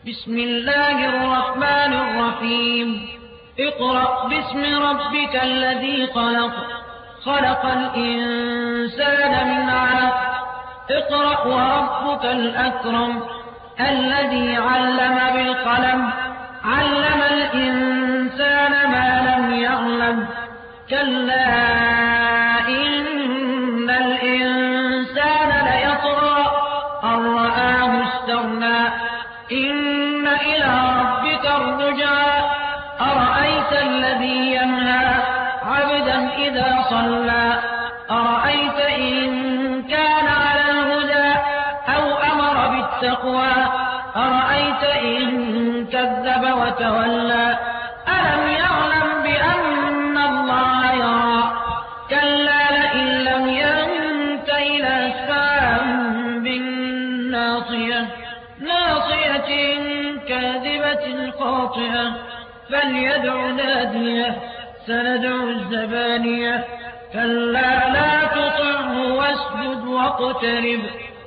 بسم الله الرحمن الرحيم اقرأ باسم ربك الذي خلق خلق الإنسان من علق اقرأ وربك الأكرم الذي علم بالقلم علم الإنسان ما لم يعلم كلا إن الإنسان ليطغى أن رآه استغنى إن إلى ربك الرجعى أرأيت الذي ينهى عبدا إذا صلى أرأيت إن كان على الهدى أو أمر بالتقوى أرأيت إن كذب وتولى ألم يعلم بأن الله يرى كلا لئن لم ينته لنسفعا بالناصية ناصية كاذبة خاطئة فليدع ناديه سندع الزبانية كلا لا تطعه واسجد واقترب